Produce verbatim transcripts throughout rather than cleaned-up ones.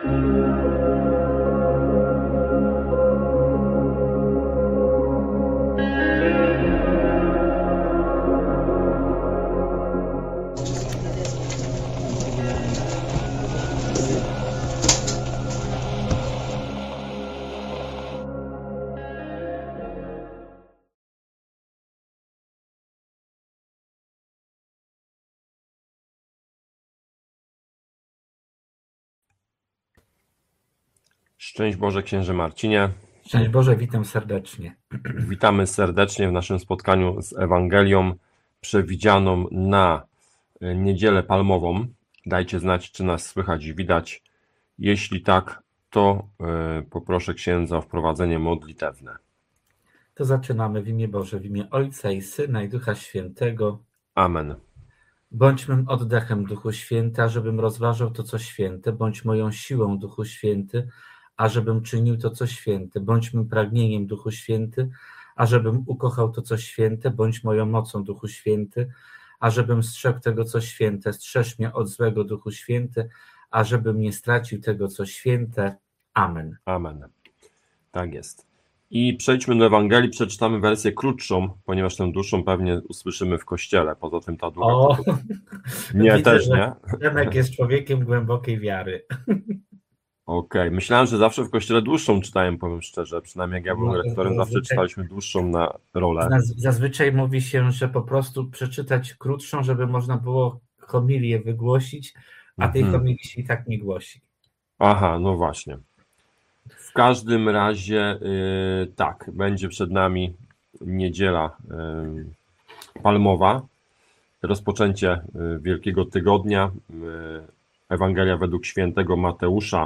Szczęść Boże, księże Marcinie. Szczęść Boże, witam serdecznie. Witamy serdecznie w naszym spotkaniu z Ewangelią przewidzianą na Niedzielę Palmową. Dajcie znać, czy nas słychać i widać. Jeśli tak, to poproszę księdza o wprowadzenie modlitewne. To zaczynamy w imię Boże, w imię Ojca i Syna i Ducha Świętego. Amen. Bądź mym oddechem, Duchu Święty, ażebym rozważał to, co święte. Bądź moją siłą, Duchu Święty, ażebym czynił to, co święte. Bądź mym pragnieniem, Duchu Święty, ażebym ukochał to, co święte. Bądź moją mocą, Duchu Święty, ażebym strzegł tego, co święte. Strzeż mnie od złego, Duchu Święty, ażebym nie stracił tego, co święte. Amen. Amen. Tak jest. I przejdźmy do Ewangelii, przeczytamy wersję krótszą, ponieważ tę dłuższą pewnie usłyszymy w kościele. Poza tym ta długa... O, nie, widzę, też nie. Przemek jest człowiekiem głębokiej wiary. Okej, okay. Myślałem, że zawsze w kościele dłuższą czytałem, powiem szczerze, przynajmniej jak ja byłem No, rektorem, zawsze czytaliśmy dłuższą na rolę. Zazwyczaj mówi się, że po prostu przeczytać krótszą, żeby można było homilię wygłosić, a tej Mhm. homilii się i tak nie głosi. Aha, no właśnie. W każdym razie yy, tak, będzie przed nami Niedziela yy, Palmowa, rozpoczęcie yy, Wielkiego Tygodnia, yy, Ewangelia według świętego Mateusza.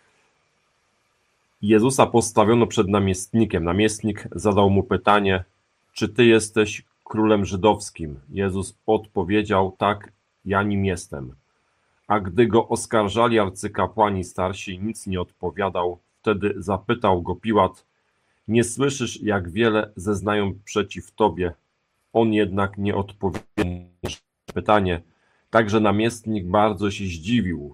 Jezusa postawiono przed namiestnikiem. Namiestnik zadał mu pytanie, czy ty jesteś królem żydowskim? Jezus odpowiedział, tak, ja nim jestem. A gdy go oskarżali arcykapłani starsi, nic nie odpowiadał. Wtedy zapytał go Piłat, nie słyszysz, jak wiele zeznają przeciw tobie? On jednak nie odpowiedział na pytanie. Także namiestnik bardzo się zdziwił.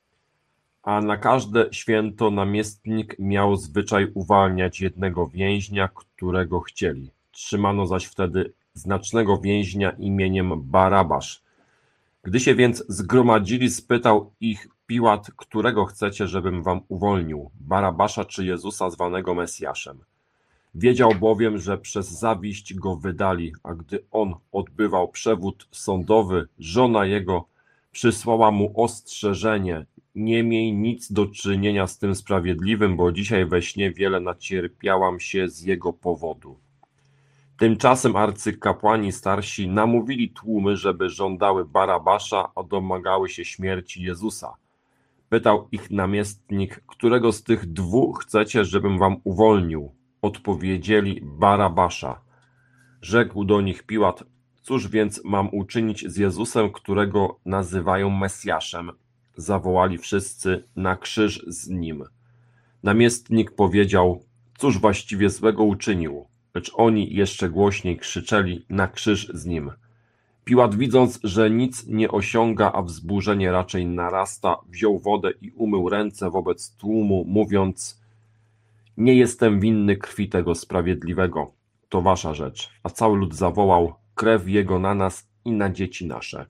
A na każde święto namiestnik miał zwyczaj uwalniać jednego więźnia, którego chcieli. Trzymano zaś wtedy znacznego więźnia imieniem Barabasz. Gdy się więc zgromadzili, spytał ich Piłat, którego chcecie, żebym wam uwolnił, Barabasza czy Jezusa zwanego Mesjaszem. Wiedział bowiem, że przez zawiść go wydali, a gdy on odbywał przewód sądowy, żona jego przysłała mu ostrzeżenie, nie miej nic do czynienia z tym sprawiedliwym, bo dzisiaj we śnie wiele nacierpiałam się z jego powodu. Tymczasem arcykapłani starsi namówili tłumy, żeby żądały Barabasza, a domagały się śmierci Jezusa. Pytał ich namiestnik, którego z tych dwóch chcecie, żebym wam uwolnił? Odpowiedzieli Barabasza. Rzekł do nich Piłat, cóż więc mam uczynić z Jezusem, którego nazywają Mesjaszem? Zawołali wszyscy, na krzyż z nim. Namiestnik powiedział, cóż właściwie złego uczynił? Lecz oni jeszcze głośniej krzyczeli, na krzyż z nim. Piłat, widząc, że nic nie osiąga, a wzburzenie raczej narasta, wziął wodę i umył ręce wobec tłumu, mówiąc, nie jestem winny krwi tego sprawiedliwego, to wasza rzecz. A cały lud zawołał, krew jego na nas i na dzieci nasze.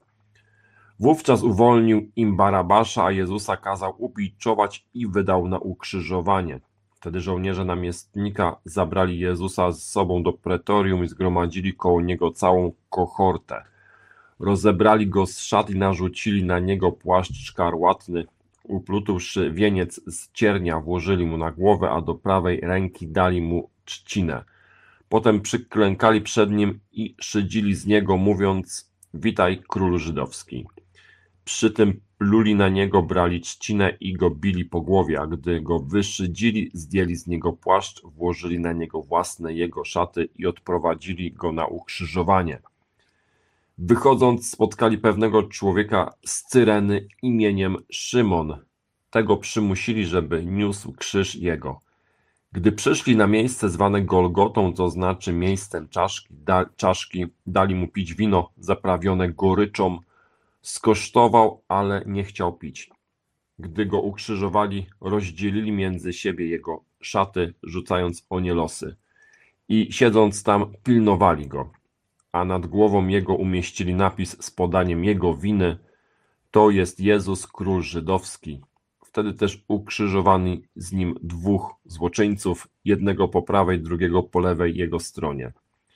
Wówczas uwolnił im Barabasza, a Jezusa kazał ubiczować i wydał na ukrzyżowanie. Wtedy żołnierze namiestnika zabrali Jezusa z sobą do pretorium i zgromadzili koło niego całą kohortę. Rozebrali go z szat i narzucili na niego płaszcz szkarłatny, uplutłszy wieniec z ciernia, włożyli mu na głowę, a do prawej ręki dali mu trzcinę. Potem przyklękali przed nim i szydzili z niego, mówiąc, witaj królu żydowski. Przy tym pluli na niego, brali trzcinę i go bili po głowie, a gdy go wyszydzili, zdjęli z niego płaszcz, włożyli na niego własne jego szaty i odprowadzili go na ukrzyżowanie. Wychodząc, spotkali pewnego człowieka z Cyreny imieniem Szymon. Tego przymusili, żeby niósł krzyż jego. Gdy przyszli na miejsce zwane Golgotą, to znaczy miejscem czaszki, da, czaszki, dali mu pić wino zaprawione goryczą. Skosztował, ale nie chciał pić. Gdy go ukrzyżowali, rozdzielili między siebie jego szaty, rzucając o nie losy. I siedząc tam, pilnowali go, a nad głową jego umieścili napis z podaniem jego winy: to jest Jezus, król żydowski. Wtedy też ukrzyżowani z nim dwóch złoczyńców, jednego po prawej, drugiego po lewej jego stronie.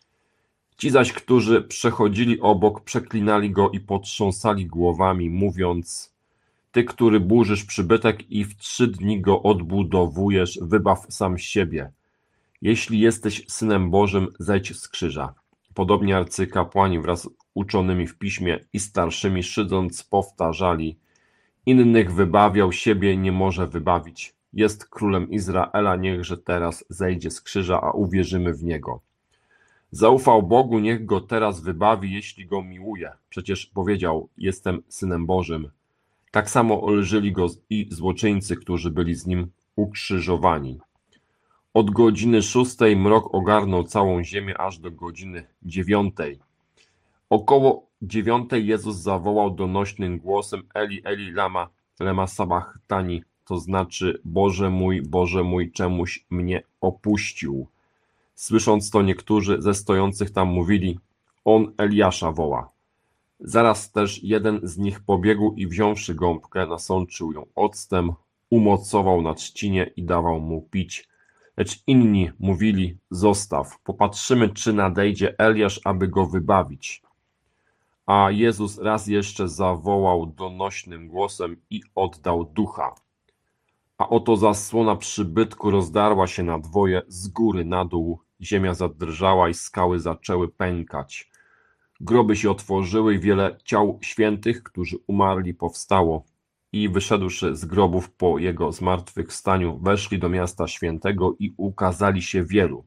Ci zaś, którzy przechodzili obok, przeklinali go i potrząsali głowami, mówiąc: ty, który burzysz przybytek i w trzy dni go odbudowujesz, wybaw sam siebie. Jeśli jesteś Synem Bożym, zejdź z krzyża. Podobnie arcykapłani wraz z uczonymi w piśmie i starszymi, szydząc, powtarzali: innych wybawiał, siebie nie może wybawić. Jest królem Izraela, niechże teraz zejdzie z krzyża, a uwierzymy w niego. Zaufał Bogu, niech go teraz wybawi, jeśli go miłuje. Przecież powiedział: jestem Synem Bożym. Tak samo lżyli go i złoczyńcy, którzy byli z nim ukrzyżowani. Od godziny szóstej mrok ogarnął całą ziemię aż do godziny dziewiątej. Około dziewiątej Jezus zawołał donośnym głosem: Eli, Eli, lama, lema sabachthani, to znaczy: Boże mój, Boże mój, czemuś mnie opuścił. Słysząc to, niektórzy ze stojących tam mówili: on Eliasza woła. Zaraz też jeden z nich pobiegł i wziąwszy gąbkę, nasączył ją octem, umocował na trzcinie i dawał mu pić. Lecz inni mówili: zostaw, popatrzymy, czy nadejdzie Eliasz, aby go wybawić. A Jezus raz jeszcze zawołał donośnym głosem i oddał ducha. A oto zasłona przybytku rozdarła się na dwoje, z góry na dół, ziemia zadrżała i skały zaczęły pękać. Groby się otworzyły i wiele ciał świętych, którzy umarli, powstało. I wyszedłszy z grobów po jego zmartwychwstaniu, weszli do miasta świętego i ukazali się wielu.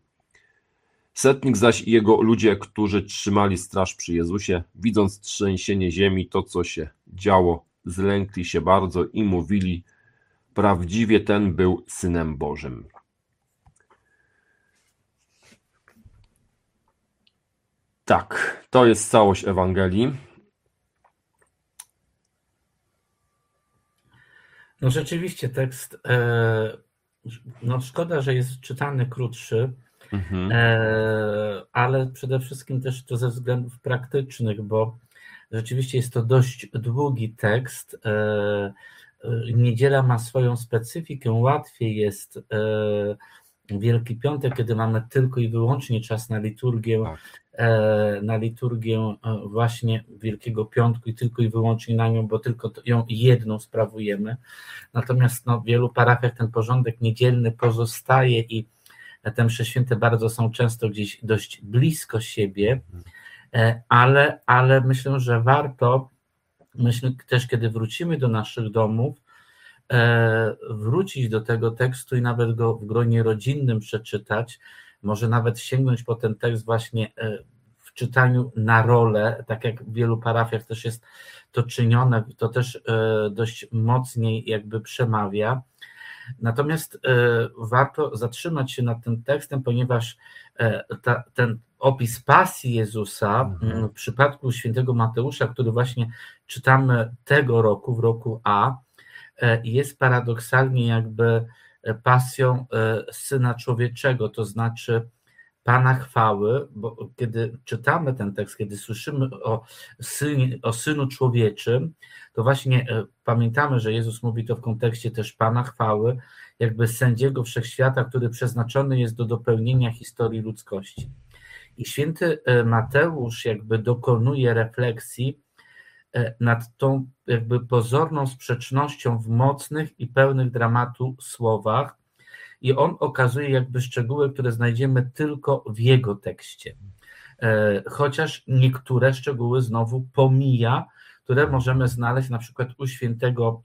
Setnik zaś i jego ludzie, którzy trzymali straż przy Jezusie, widząc trzęsienie ziemi, to co się działo, zlękli się bardzo i mówili: prawdziwie ten był Synem Bożym. Tak, to jest całość Ewangelii. No rzeczywiście tekst, e, no szkoda, że jest czytany krótszy, mhm. e, ale przede wszystkim też to ze względów praktycznych, bo rzeczywiście jest to dość długi tekst. E, Niedziela ma swoją specyfikę, łatwiej jest e, Wielki Piątek, kiedy mamy tylko i wyłącznie czas na liturgię, tak. na liturgię właśnie Wielkiego Piątku i tylko i wyłącznie na nią, bo tylko ją jedną sprawujemy. Natomiast no, w wielu parafiach ten porządek niedzielny pozostaje i te msze święte bardzo są często gdzieś dość blisko siebie, ale, ale myślę, że warto, myślę też, kiedy wrócimy do naszych domów, wrócić do tego tekstu i nawet go w gronie rodzinnym przeczytać, może nawet sięgnąć po ten tekst właśnie w czytaniu na rolę, tak jak w wielu parafiach też jest to czynione, to też dość mocniej jakby przemawia. Natomiast warto zatrzymać się nad tym tekstem, ponieważ ta, ten opis pasji Jezusa mhm. w przypadku świętego Mateusza, który właśnie czytamy tego roku, w roku A, jest paradoksalnie jakby pasją Syna Człowieczego, to znaczy Pana chwały, bo kiedy czytamy ten tekst, kiedy słyszymy o, synie, o Synu Człowieczym, to właśnie pamiętamy, że Jezus mówi to w kontekście też Pana chwały, jakby sędziego wszechświata, który przeznaczony jest do dopełnienia historii ludzkości. I święty Mateusz jakby dokonuje refleksji nad tą jakby pozorną sprzecznością w mocnych i pełnych dramatu słowach i on okazuje jakby szczegóły, które znajdziemy tylko w jego tekście. Chociaż niektóre szczegóły znowu pomija, które możemy znaleźć na przykład u świętego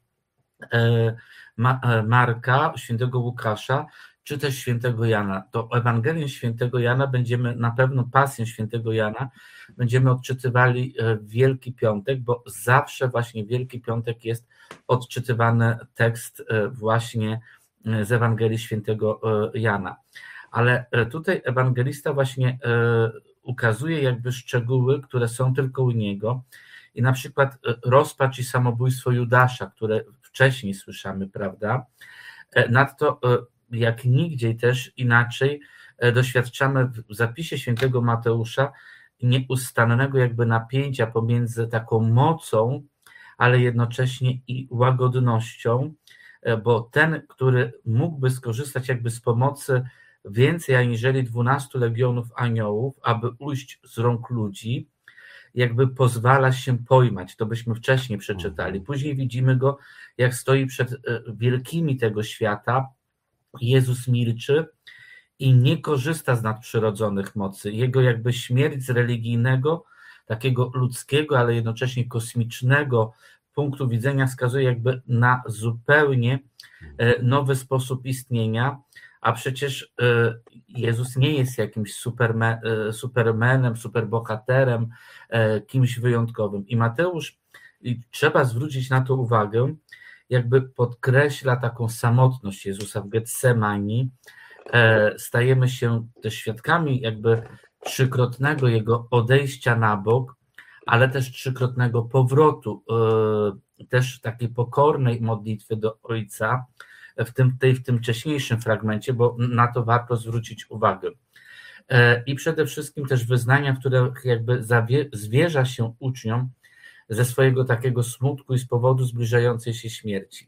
Marka, świętego Łukasza, czy też świętego Jana. To Ewangelię świętego Jana będziemy, na pewno pasję świętego Jana będziemy odczytywali w Wielki Piątek, bo zawsze właśnie Wielki Piątek jest odczytywany tekst właśnie z Ewangelii świętego Jana. Ale tutaj ewangelista właśnie ukazuje jakby szczegóły, które są tylko u niego i na przykład rozpacz i samobójstwo Judasza, które wcześniej słyszamy, prawda? Nadto jak nigdziej też inaczej doświadczamy w zapisie świętego Mateusza nieustannego jakby napięcia pomiędzy taką mocą, ale jednocześnie i łagodnością, bo ten, który mógłby skorzystać jakby z pomocy więcej aniżeli dwunastu legionów aniołów, aby ujść z rąk ludzi, jakby pozwala się pojmać, to byśmy wcześniej przeczytali. Później widzimy go, jak stoi przed wielkimi tego świata, Jezus milczy i nie korzysta z nadprzyrodzonych mocy. Jego jakby śmierć z religijnego, takiego ludzkiego, ale jednocześnie kosmicznego punktu widzenia wskazuje jakby na zupełnie nowy sposób istnienia, a przecież Jezus nie jest jakimś superman, supermanem, superbohaterem, kimś wyjątkowym. I Mateusz, i trzeba zwrócić na to uwagę, jakby podkreśla taką samotność Jezusa w Getsemani. Stajemy się też świadkami jakby trzykrotnego Jego odejścia na bok, ale też trzykrotnego powrotu, też takiej pokornej modlitwy do Ojca w tym, tej, w tym wcześniejszym fragmencie, bo na to warto zwrócić uwagę. I przede wszystkim też wyznania, w których jakby zawie, zwierza się uczniom ze swojego takiego smutku i z powodu zbliżającej się śmierci.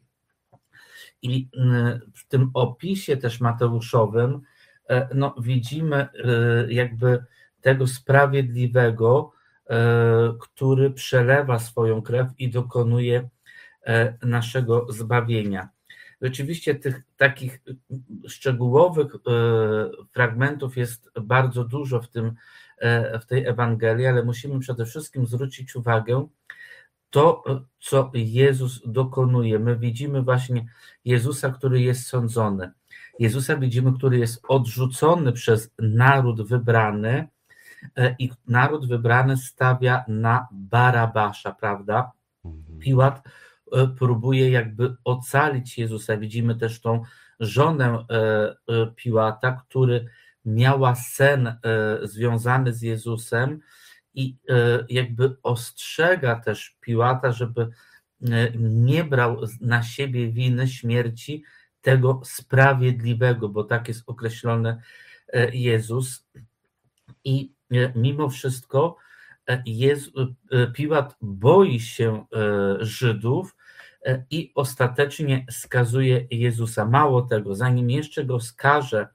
I w tym opisie też mateuszowym no, widzimy jakby tego sprawiedliwego, który przelewa swoją krew i dokonuje naszego zbawienia. Rzeczywiście tych takich szczegółowych fragmentów jest bardzo dużo w tym, w tej Ewangelii, ale musimy przede wszystkim zwrócić uwagę to, co Jezus dokonuje. My widzimy właśnie Jezusa, który jest sądzony. Jezusa widzimy, który jest odrzucony przez naród wybrany i naród wybrany stawia na Barabasza, prawda? Piłat próbuje jakby ocalić Jezusa. Widzimy też tą żonę Piłata, który miała sen związany z Jezusem i jakby ostrzega też Piłata, żeby nie brał na siebie winy śmierci tego sprawiedliwego, bo tak jest określony Jezus. I mimo wszystko Jezu, Piłat boi się Żydów i ostatecznie skazuje Jezusa. Mało tego, zanim jeszcze go skaże,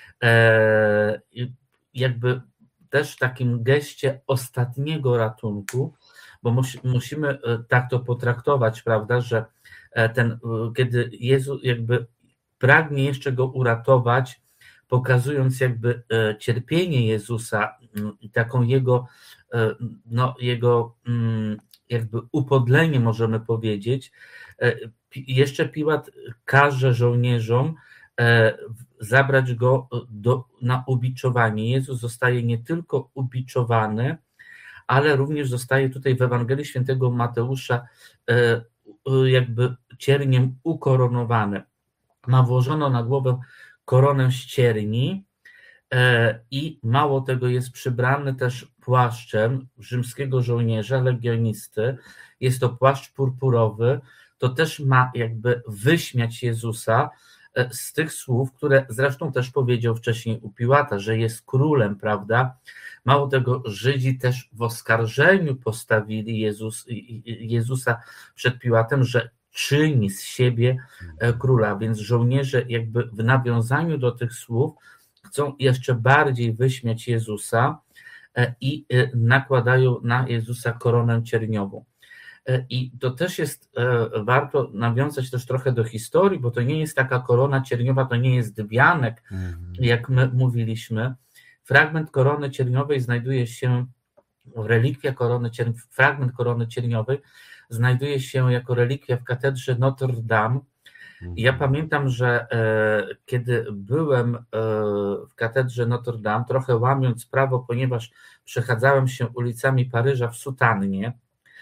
jakby też w takim geście ostatniego ratunku, bo musimy tak to potraktować, prawda, że ten, kiedy Jezus jakby pragnie jeszcze go uratować, pokazując jakby cierpienie Jezusa i taką jego, no, jego jakby upodlenie, możemy powiedzieć, jeszcze Piłat każe żołnierzom zabrać go do, na ubiczowanie. Jezus zostaje nie tylko ubiczowany, ale również zostaje tutaj w Ewangelii Świętego Mateusza jakby cierniem ukoronowany. Ma włożono na głowę koronę z cierni i mało tego, jest przybrany też płaszczem rzymskiego żołnierza, legionisty. Jest to płaszcz purpurowy. To też ma jakby wyśmiać Jezusa z tych słów, które zresztą też powiedział wcześniej u Piłata, że jest królem, prawda? Mało tego, Żydzi też w oskarżeniu postawili Jezus, Jezusa przed Piłatem, że czyni z siebie króla, więc żołnierze jakby w nawiązaniu do tych słów chcą jeszcze bardziej wyśmiać Jezusa i nakładają na Jezusa koronę cierniową. I to też jest, warto nawiązać też trochę do historii, bo to nie jest taka korona cierniowa, to nie jest wianek, jak my mówiliśmy. Fragment korony cierniowej znajduje się, relikwia korony cierniowej, fragment korony cierniowej znajduje się jako relikwia w katedrze Notre Dame. I ja pamiętam, że e, kiedy byłem e, w katedrze Notre Dame, trochę łamiąc prawo, ponieważ przechadzałem się ulicami Paryża w sutannie,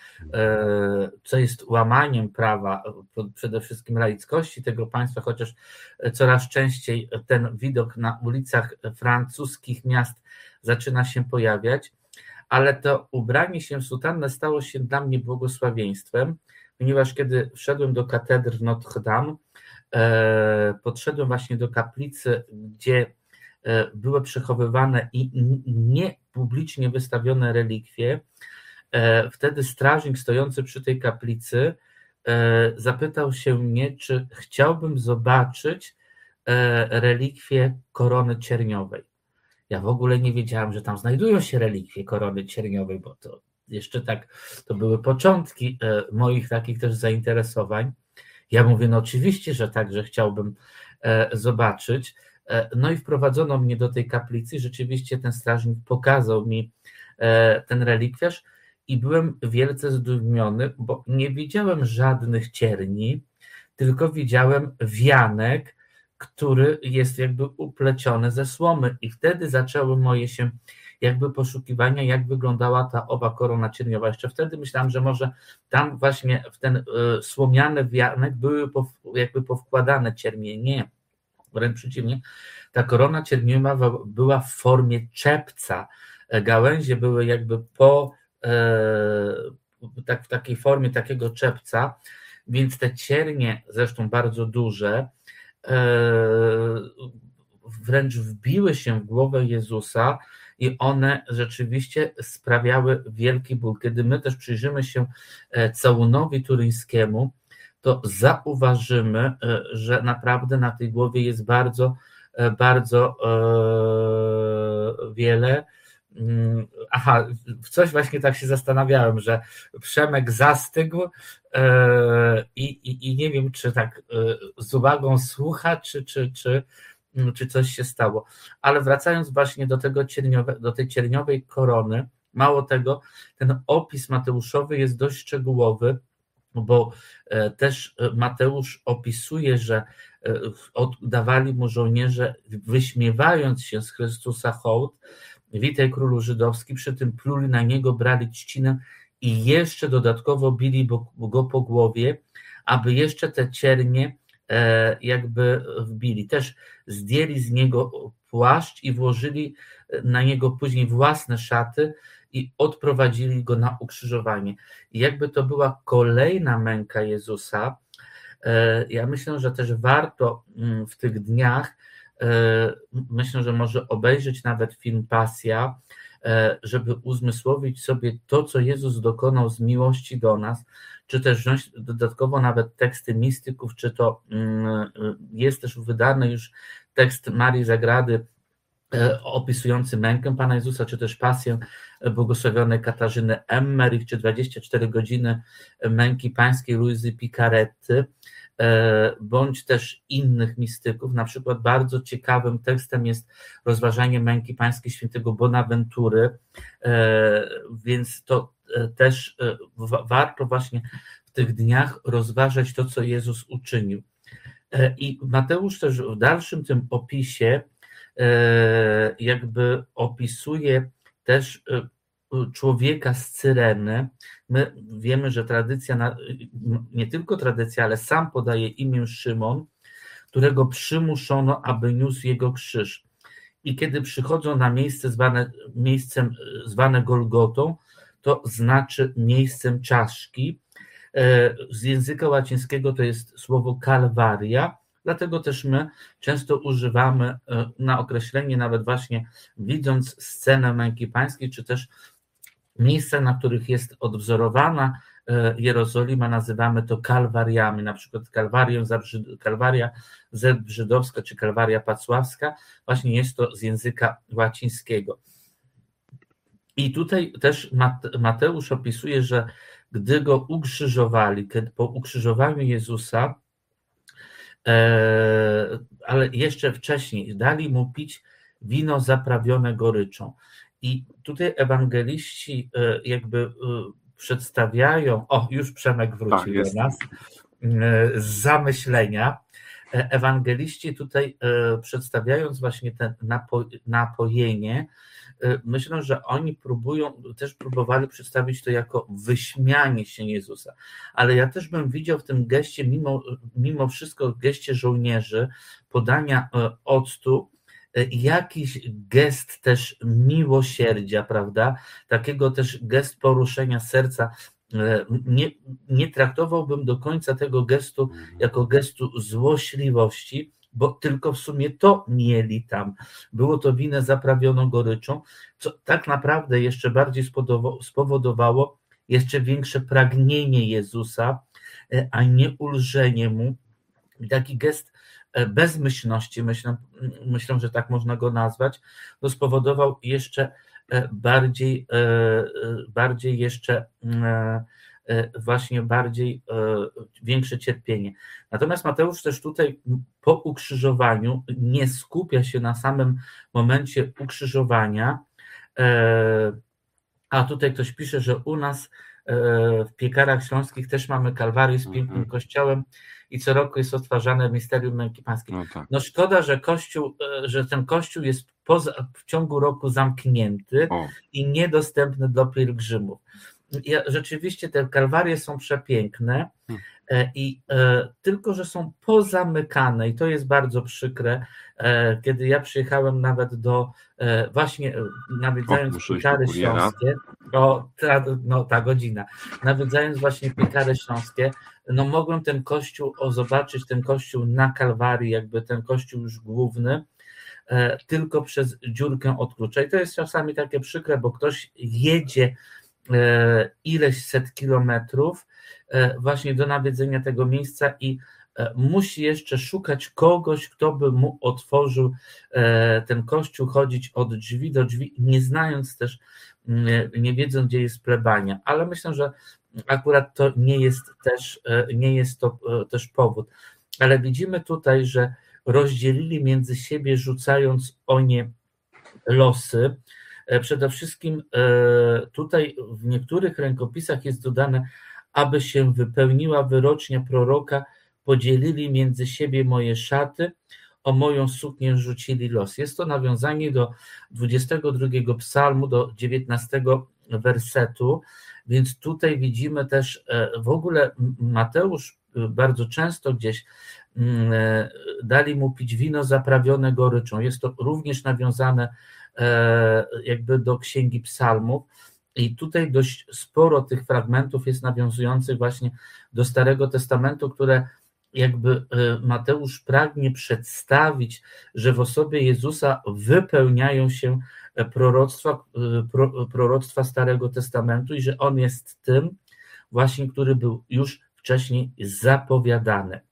e, co jest łamaniem prawa, przede wszystkim laickości tego państwa, chociaż coraz częściej ten widok na ulicach francuskich miast zaczyna się pojawiać, ale to ubranie się w sutannę stało się dla mnie błogosławieństwem, ponieważ kiedy wszedłem do katedry Notre Dame, podszedłem właśnie do kaplicy, gdzie były przechowywane i nie publicznie wystawione relikwie. Wtedy strażnik stojący przy tej kaplicy zapytał się mnie, czy chciałbym zobaczyć relikwie korony cierniowej. Ja w ogóle nie wiedziałem, że tam znajdują się relikwie korony cierniowej, bo to jeszcze tak, to były początki moich takich też zainteresowań. Ja mówię, no oczywiście, że tak, że chciałbym zobaczyć. No i wprowadzono mnie do tej kaplicy. Rzeczywiście ten strażnik pokazał mi ten relikwiarz i byłem wielce zdumiony, bo nie widziałem żadnych cierni, tylko widziałem wianek, który jest jakby upleciony ze słomy i wtedy zaczęły moje się jakby poszukiwania, jak wyglądała ta owa korona cierniowa. Jeszcze wtedy myślałem, że może tam właśnie w ten y, słomiany wianek były pow, jakby powkładane ciernie. Nie, wręcz przeciwnie. Ta korona cierniowa była w formie czepca. Gałęzie były jakby po y, tak, w takiej formie takiego czepca, więc te ciernie, zresztą bardzo duże, y, wręcz wbiły się w głowę Jezusa i one rzeczywiście sprawiały wielki ból. Kiedy my też przyjrzymy się całunowi turyńskiemu, to zauważymy, że naprawdę na tej głowie jest bardzo, bardzo wiele. Aha, w coś właśnie tak się zastanawiałem, że Przemek zastygł i, i, i nie wiem, czy tak z uwagą słucha, czy, czy, czy czy coś się stało. Ale wracając właśnie do tego cierniowe, do tej cierniowej korony, mało tego, ten opis mateuszowy jest dość szczegółowy, bo też Mateusz opisuje, że oddawali mu żołnierze, wyśmiewając się z Chrystusa hołd, witaj królu żydowski, przy tym pluli na niego, brali trzcinę i jeszcze dodatkowo bili go po głowie, aby jeszcze te ciernie jakby wbili. Też zdjęli z niego płaszcz i włożyli na niego później własne szaty i odprowadzili go na ukrzyżowanie. I jakby to była kolejna męka Jezusa. Ja myślę, że też warto w tych dniach, myślę, że może obejrzeć nawet film Pasja, żeby uzmysłowić sobie to, co Jezus dokonał z miłości do nas, czy też wziąć dodatkowo nawet teksty mistyków, czy to jest też wydany już tekst Marii Zagrady opisujący mękę Pana Jezusa, czy też pasję błogosławionej Katarzyny Emmerich, czy dwadzieścia cztery godziny męki pańskiej Luizy Picaretty, bądź też innych mistyków. Na przykład bardzo ciekawym tekstem jest rozważanie męki pańskiej świętego Bonaventury, więc to też warto właśnie w tych dniach rozważać to, co Jezus uczynił. I Mateusz też w dalszym tym opisie jakby opisuje też człowieka z Cyreny. My wiemy, że tradycja, nie tylko tradycja, ale sam podaje imię Szymon, którego przymuszono, aby niósł jego krzyż. I kiedy przychodzą na miejsce zwane, miejscem zwane Golgotą, to znaczy miejscem czaszki. Z języka łacińskiego to jest słowo Kalwaria, dlatego też my często używamy na określenie, nawet właśnie widząc scenę męki pańskiej, czy też miejsca, na których jest odwzorowana Jerozolima, nazywamy to kalwariami, na przykład Kalwarię, Kalwaria Zebrzydowska czy Kalwaria Pacławska, właśnie jest to z języka łacińskiego. I tutaj też Mateusz opisuje, że gdy go ukrzyżowali, kiedy po ukrzyżowaniu Jezusa, ale jeszcze wcześniej dali mu pić wino zaprawione goryczą. I tutaj ewangeliści jakby przedstawiają, o już Przemek wrócił tak, do nas, z zamyślenia. Ewangeliści tutaj przedstawiając właśnie te napo, napojenie, myślę, że oni próbują, też próbowali przedstawić to jako wyśmianie się Jezusa, ale ja też bym widział w tym geście, mimo, mimo wszystko w geście żołnierzy, podania octu, jakiś gest też miłosierdzia, prawda, takiego też gest poruszenia serca nie, nie traktowałbym do końca tego gestu jako gestu złośliwości, bo tylko w sumie to mieli tam. Było to winę zaprawioną goryczą, co tak naprawdę jeszcze bardziej spowodowało jeszcze większe pragnienie Jezusa, a nie ulżenie mu. I taki gest bezmyślności, myślę, myślę, że tak można go nazwać, to spowodował jeszcze bardziej, bardziej jeszcze właśnie bardziej większe cierpienie. Natomiast Mateusz też tutaj po ukrzyżowaniu nie skupia się na samym momencie ukrzyżowania, a tutaj ktoś pisze, że u nas w Piekarach Śląskich też mamy Kalwarię z pięknym mhm. kościołem i co roku jest odtwarzane misterium męki pańskiej. No, tak. No szkoda, że kościół, że ten kościół jest poza, w ciągu roku zamknięty o. i niedostępny dla pielgrzymów. Ja, rzeczywiście te Kalwarie są przepiękne hmm. i e, tylko, że są pozamykane i to jest bardzo przykre. E, kiedy ja przyjechałem nawet do e, właśnie nawiedzając Piekary Śląskie, o, ta, no ta godzina, nawiedzając właśnie Piekary Śląskie, no mogłem ten kościół o, zobaczyć, ten kościół na Kalwarii, jakby ten kościół już główny, e, tylko przez dziurkę od klucza. I to jest czasami takie przykre, bo ktoś jedzie ileś set kilometrów właśnie do nawiedzenia tego miejsca i musi jeszcze szukać kogoś, kto by mu otworzył ten kościół, chodzić od drzwi do drzwi, nie znając też, nie wiedząc, gdzie jest plebania. Ale myślę, że akurat to nie jest też, nie jest to też powód. Ale widzimy tutaj, że rozdzielili między siebie, rzucając o nie losy. Przede wszystkim tutaj w niektórych rękopisach jest dodane, aby się wypełniła wyrocznia proroka, podzielili między siebie moje szaty, o moją suknię rzucili los. Jest to nawiązanie do dwudziestego drugiego psalmu, do dziewiętnastego wersetu, więc tutaj widzimy też w ogóle Mateusz bardzo często gdzieś dali mu pić wino zaprawione goryczą. Jest to również nawiązane jakby do Księgi Psalmów i tutaj dość sporo tych fragmentów jest nawiązujących właśnie do Starego Testamentu, które jakby Mateusz pragnie przedstawić, że w osobie Jezusa wypełniają się proroctwa, proroctwa Starego Testamentu i że On jest tym właśnie, który był już wcześniej zapowiadany.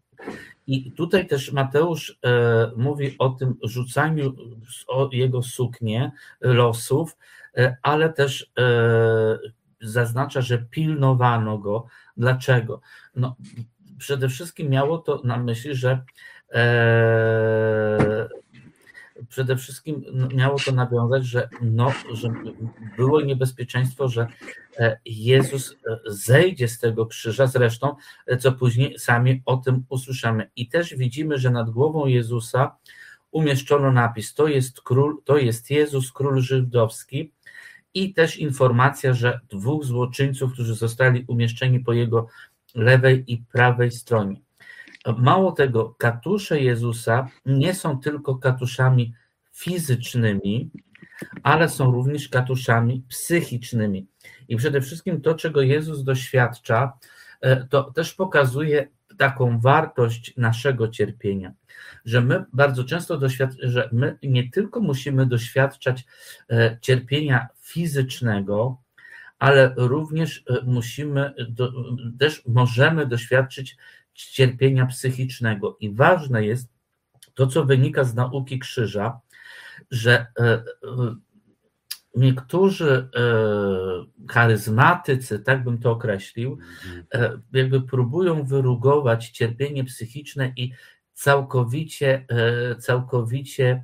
I tutaj też Mateusz e, mówi o tym rzucaniu o jego suknię losów, e, ale też e, zaznacza, że pilnowano go. Dlaczego? No, przede wszystkim miało to na myśli, że e, przede wszystkim miało to nawiązać, że, no, że było niebezpieczeństwo, że Jezus zejdzie z tego krzyża, zresztą, co później sami o tym usłyszymy. I też widzimy, że nad głową Jezusa umieszczono napis, to jest król, to jest Jezus, król żydowski, i też informacja, że dwóch złoczyńców, którzy zostali umieszczeni po jego lewej i prawej stronie. Mało tego, katusze Jezusa nie są tylko katuszami fizycznymi, ale są również katuszami psychicznymi. I przede wszystkim to, czego Jezus doświadcza, to też pokazuje taką wartość naszego cierpienia, że my bardzo często doświadczamy, że my nie tylko musimy doświadczać cierpienia fizycznego, ale również musimy, do, też możemy doświadczyć cierpienia psychicznego. I ważne jest to, co wynika z nauki krzyża, że niektórzy charyzmatycy, tak bym to określił, jakby próbują wyrugować cierpienie psychiczne i całkowicie, całkowicie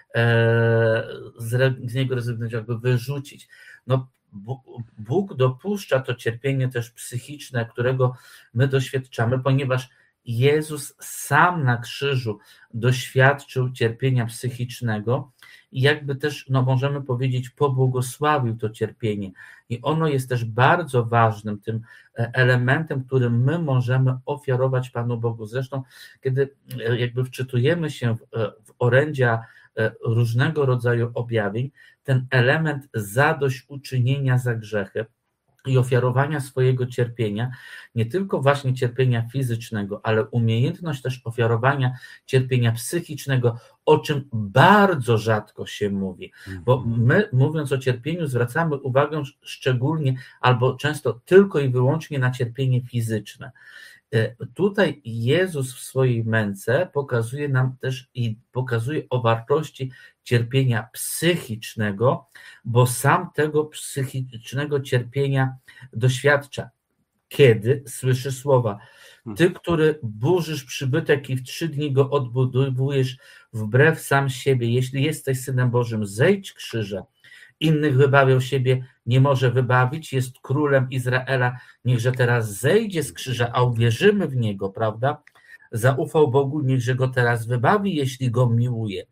z niego rezygnować, jakby wyrzucić. No, Bóg dopuszcza to cierpienie też psychiczne, którego my doświadczamy, ponieważ Jezus sam na krzyżu doświadczył cierpienia psychicznego i jakby też, no możemy powiedzieć, pobłogosławił to cierpienie. I ono jest też bardzo ważnym tym elementem, którym my możemy ofiarować Panu Bogu. Zresztą, kiedy jakby wczytujemy się w, w orędzia różnego rodzaju objawień, ten element zadośćuczynienia za grzechy, i ofiarowania swojego cierpienia, nie tylko właśnie cierpienia fizycznego, ale umiejętność też ofiarowania cierpienia psychicznego, o czym bardzo rzadko się mówi, bo my, mówiąc o cierpieniu, zwracamy uwagę szczególnie albo często tylko i wyłącznie na cierpienie fizyczne. Tutaj Jezus w swojej męce pokazuje nam też i pokazuje o wartości cierpienia psychicznego, bo sam tego psychicznego cierpienia doświadcza. Kiedy słyszy słowa: Ty, który burzysz przybytek i w trzy dni go odbudowujesz wbrew sam siebie, jeśli jesteś Synem Bożym, zejdź krzyża. Innych wybawiał siebie, nie może wybawić, jest królem Izraela, niechże teraz zejdzie z krzyża, a uwierzymy w Niego, prawda? Zaufał Bogu, niechże go teraz wybawi, jeśli go miłuje.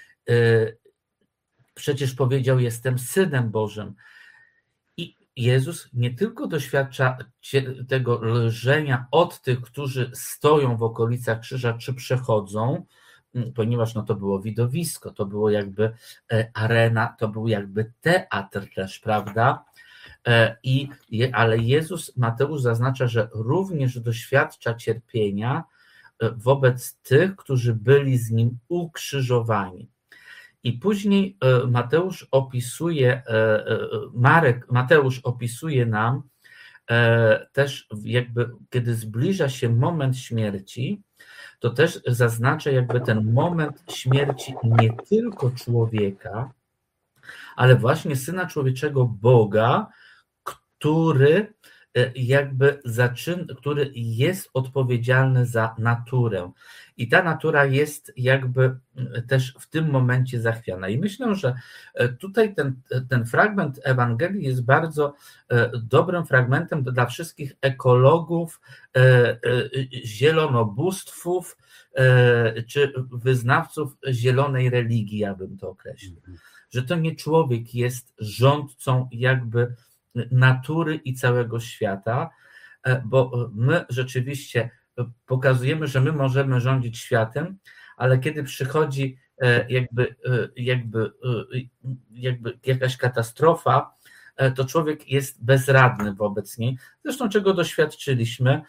Przecież powiedział: jestem Synem Bożym. I Jezus nie tylko doświadcza tego lżenia od tych, którzy stoją w okolicach krzyża, czy przechodzą, ponieważ no to było widowisko, to było jakby arena, to był jakby teatr też, prawda? I, ale Jezus, Mateusz zaznacza, że również doświadcza cierpienia wobec tych, którzy byli z Nim ukrzyżowani. I później Mateusz opisuje, Marek, Mateusz opisuje nam też jakby, kiedy zbliża się moment śmierci, to też zaznacza jakby ten moment śmierci nie tylko człowieka, ale właśnie Syna Człowieczego, Boga, który jakby zaczyna, który jest odpowiedzialny za naturę. I ta natura jest jakby też w tym momencie zachwiana. I myślę, że tutaj ten, ten fragment Ewangelii jest bardzo dobrym fragmentem dla wszystkich ekologów, zielonobóstwów, czy wyznawców zielonej religii, ja bym to określił. Że to nie człowiek jest rządcą jakby natury i całego świata, bo my rzeczywiście pokazujemy, że my możemy rządzić światem, ale kiedy przychodzi jakby, jakby, jakby jakaś katastrofa, to człowiek jest bezradny wobec niej. Zresztą czego doświadczyliśmy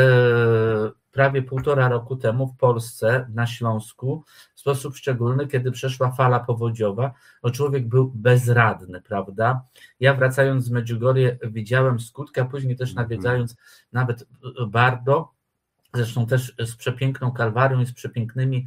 prawie półtora roku temu w Polsce, na Śląsku, w sposób szczególny, kiedy przeszła fala powodziowa, to człowiek był bezradny, prawda? Ja wracając z Medjugorje widziałem skutki, a później też nawiedzając nawet Bardo, zresztą też z przepiękną Kalwarią i z przepięknymi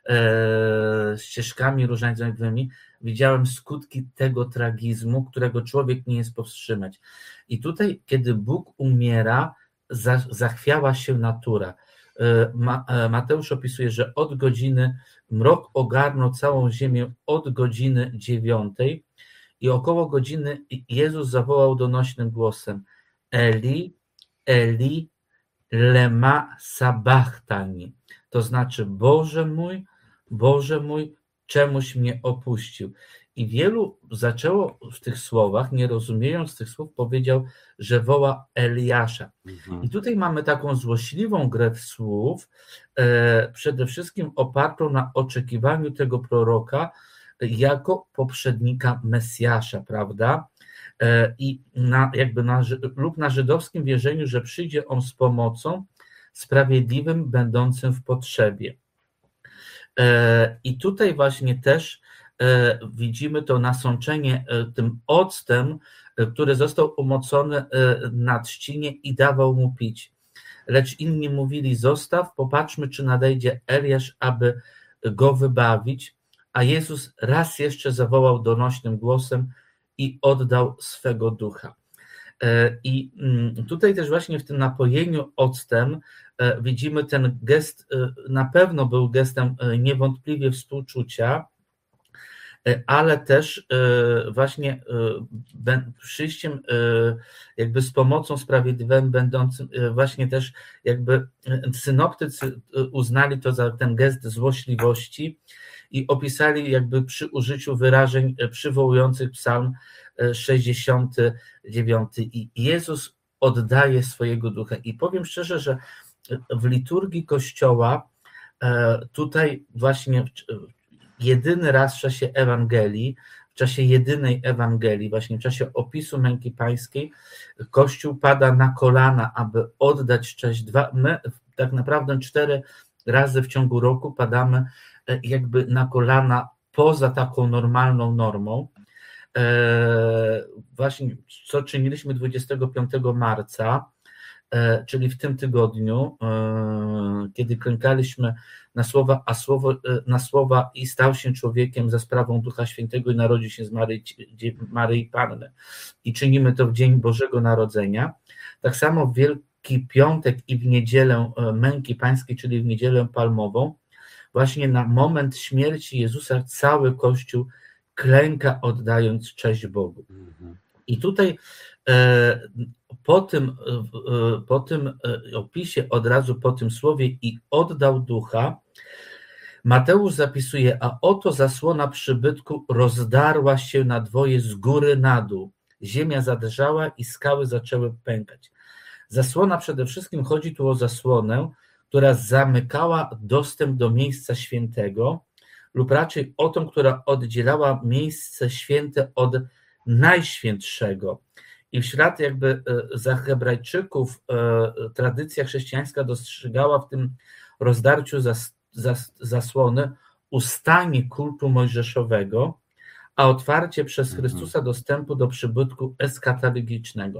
e, ścieżkami różanicowymi, widziałem skutki tego tragizmu, którego człowiek nie jest powstrzymać. I tutaj, kiedy Bóg umiera, za, zachwiała się natura. Mateusz opisuje, że od godziny, mrok ogarnął całą ziemię od godziny dziewiątej i około godziny Jezus zawołał donośnym głosem: Eli, Eli, lema sabachthani. To znaczy: Boże mój, Boże mój, czemuś mnie opuścił. I wielu zaczęło w tych słowach, nie rozumiejąc tych słów, powiedział, że woła Eliasza. Mhm. I tutaj mamy taką złośliwą grę słów, e, przede wszystkim opartą na oczekiwaniu tego proroka jako poprzednika Mesjasza, prawda? E, I na, jakby na, lub na żydowskim wierzeniu, że przyjdzie on z pomocą sprawiedliwym, będącym w potrzebie. E, I tutaj właśnie też widzimy to nasączenie tym octem, który został umocony na trzcinie i dawał mu pić. Lecz inni mówili: zostaw, popatrzmy, czy nadejdzie Eliasz, aby go wybawić. A Jezus raz jeszcze zawołał donośnym głosem i oddał swego ducha. I tutaj też właśnie w tym napojeniu octem widzimy ten gest, na pewno był gestem niewątpliwie współczucia, ale też właśnie przyjściem jakby z pomocą sprawiedliwym będącym, właśnie też jakby synoptycy uznali to za ten gest złośliwości i opisali jakby przy użyciu wyrażeń przywołujących Psalm sześćdziesiąty dziewiąty. I Jezus oddaje swojego ducha. I powiem szczerze, że w liturgii Kościoła tutaj właśnie jedyny raz w czasie Ewangelii, w czasie jedynej Ewangelii, właśnie w czasie opisu męki pańskiej, Kościół pada na kolana, aby oddać cześć. Dwa, my tak naprawdę cztery razy w ciągu roku padamy jakby na kolana poza taką normalną normą. Właśnie co czyniliśmy dwudziestego piątego marca, czyli w tym tygodniu, kiedy klękaliśmy na słowa, a słowo, na słowa i stał się człowiekiem za sprawą Ducha Świętego i narodził się z Maryi, Maryi Panny. I czynimy to w Dzień Bożego Narodzenia. Tak samo w Wielki Piątek i w niedzielę męki pańskiej, czyli w niedzielę palmową, właśnie na moment śmierci Jezusa cały Kościół klęka, oddając cześć Bogu. I tutaj po tym, po tym opisie, od razu po tym słowie i oddał ducha, Mateusz zapisuje, a oto zasłona przybytku rozdarła się na dwoje z góry na dół. Ziemia zadrżała i skały zaczęły pękać. Zasłona, przede wszystkim chodzi tu o zasłonę, która zamykała dostęp do miejsca świętego, lub raczej o tą, która oddzielała miejsce święte od najświętszego. I w ślad jakby za Hebrajczyków tradycja chrześcijańska dostrzegała w tym rozdarciu zas, zas, zasłony ustanie kultu mojżeszowego, a otwarcie przez Chrystusa dostępu do przybytku eskatologicznego.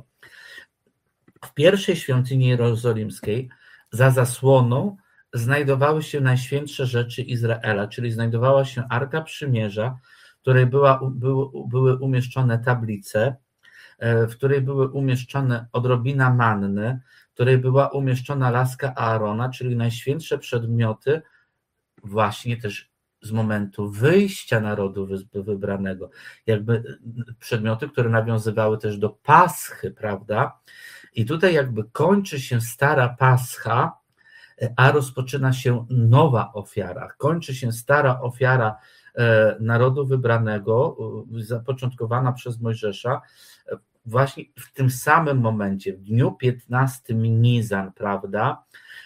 W pierwszej świątyni jerozolimskiej za zasłoną znajdowały się najświętsze rzeczy Izraela, czyli znajdowała się Arka Przymierza, w której była, były, były umieszczone tablice, w której były umieszczone odrobina manny, w której była umieszczona laska Aarona, czyli najświętsze przedmioty właśnie też z momentu wyjścia narodu wybranego, jakby przedmioty, które nawiązywały też do Paschy, prawda? I tutaj jakby kończy się stara Pascha, a rozpoczyna się nowa ofiara. Kończy się stara ofiara narodu wybranego, zapoczątkowana przez Mojżesza, właśnie w tym samym momencie, w dniu piętnastym Nizan, prawda?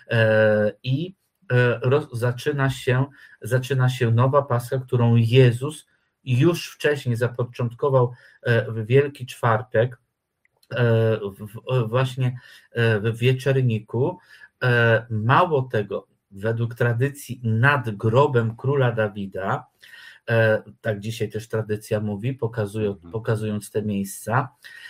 I roz, zaczyna się, zaczyna się nowa Pascha, którą Jezus już wcześniej zapoczątkował w Wielki Czwartek, właśnie w Wieczerniku. Mało tego, według tradycji nad grobem króla Dawida, tak dzisiaj też tradycja mówi, pokazując, pokazując te miejsca,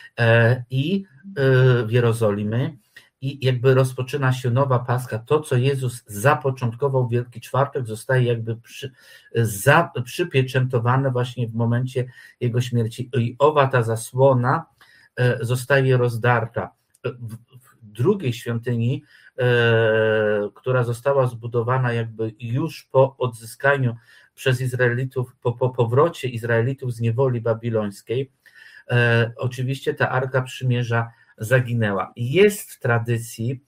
i w Jerozolimie, i jakby rozpoczyna się nowa Pascha. To, co Jezus zapoczątkował w Wielki Czwartek, zostaje jakby przy, za, przypieczętowane właśnie w momencie Jego śmierci. I owa ta zasłona zostaje rozdarta. W, w drugiej świątyni, która została zbudowana jakby już po odzyskaniu przez Izraelitów, po, po powrocie Izraelitów z niewoli babilońskiej, e, oczywiście ta Arka Przymierza zaginęła. Jest w tradycji,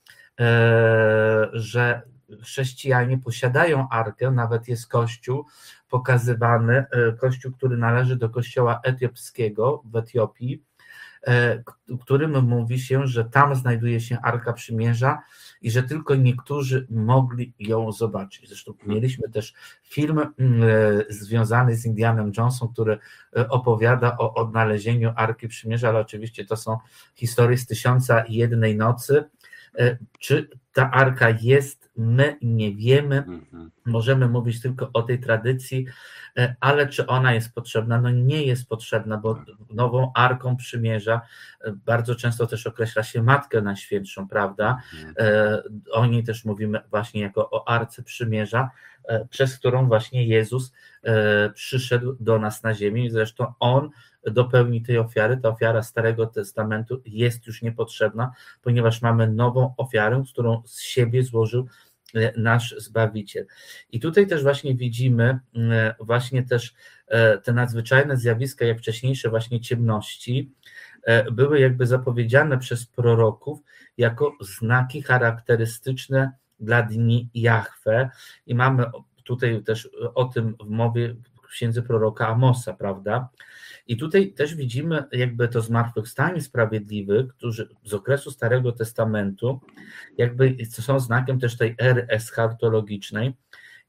e, że chrześcijanie posiadają Arkę, nawet jest kościół pokazywany, e, kościół, który należy do kościoła etiopskiego w Etiopii, w którym mówi się, że tam znajduje się Arka Przymierza i że tylko niektórzy mogli ją zobaczyć. Zresztą mieliśmy też film związany z Indianem Jonesem, który opowiada o odnalezieniu Arki Przymierza, ale oczywiście to są historie z Tysiąca i Jednej Nocy. Czy ta Arka jest? My nie wiemy. Możemy mówić tylko o tej tradycji, ale czy ona jest potrzebna? No nie jest potrzebna, bo nową Arką Przymierza bardzo często też określa się Matkę Najświętszą, prawda? O niej też mówimy właśnie jako o Arce Przymierza, przez którą właśnie Jezus przyszedł do nas na ziemię i zresztą On dopełni tej ofiary. Ta ofiara Starego Testamentu jest już niepotrzebna, ponieważ mamy nową ofiarę, którą z siebie złożył nasz Zbawiciel. I tutaj też właśnie widzimy właśnie też te nadzwyczajne zjawiska, jak wcześniejsze właśnie ciemności, były jakby zapowiedziane przez proroków jako znaki charakterystyczne dla dni Jahwe i mamy tutaj też o tym w mowie w księdze proroka Amosa, prawda? I tutaj też widzimy jakby to zmartwychwstanie sprawiedliwych, którzy z okresu Starego Testamentu jakby są znakiem też tej ery eschatologicznej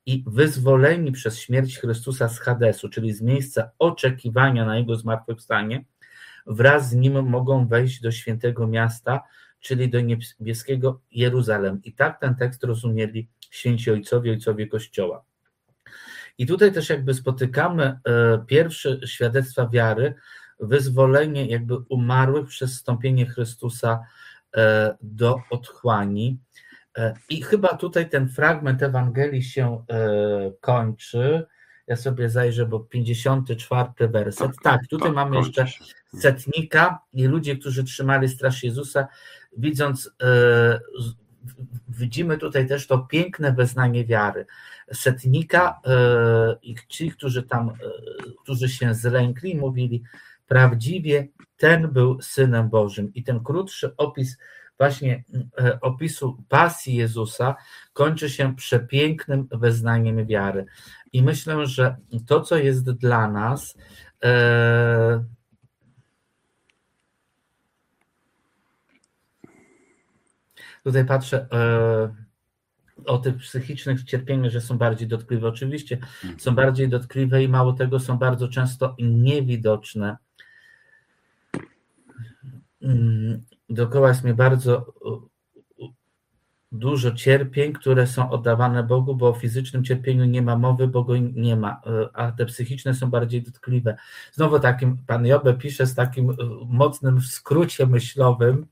i wyzwoleni przez śmierć Chrystusa z Hadesu, czyli z miejsca oczekiwania na Jego zmartwychwstanie, wraz z Nim mogą wejść do świętego miasta, czyli do niebieskiego Jeruzalem. I tak ten tekst rozumieli święci ojcowie, ojcowie Kościoła. I tutaj też jakby spotykamy pierwsze świadectwa wiary, wyzwolenie jakby umarłych przez wstąpienie Chrystusa do otchłani. I chyba tutaj ten fragment Ewangelii się kończy. Ja sobie zajrzę, bo pięćdziesiąty czwarty werset. Tak, tak tutaj tak, mamy jeszcze się. setnika i ludzie, którzy trzymali straż Jezusa, widząc, widzimy tutaj też to piękne wyznanie wiary. Setnika i ci, którzy tam, którzy się zlękli, mówili, prawdziwie ten był Synem Bożym. I ten krótszy opis właśnie opisu pasji Jezusa kończy się przepięknym wyznaniem wiary. I myślę, że to, co jest dla nas, e... tutaj patrzę e... o tych psychicznych cierpieniach, że są bardziej dotkliwe. Oczywiście są bardziej dotkliwe i mało tego, są bardzo często niewidoczne. Dookoła jest mi bardzo dużo cierpień, które są oddawane Bogu, bo o fizycznym cierpieniu nie ma mowy, bo go nie ma, a te psychiczne są bardziej dotkliwe. Znowu takim, pan Jobbe pisze z takim mocnym skrócie myślowym.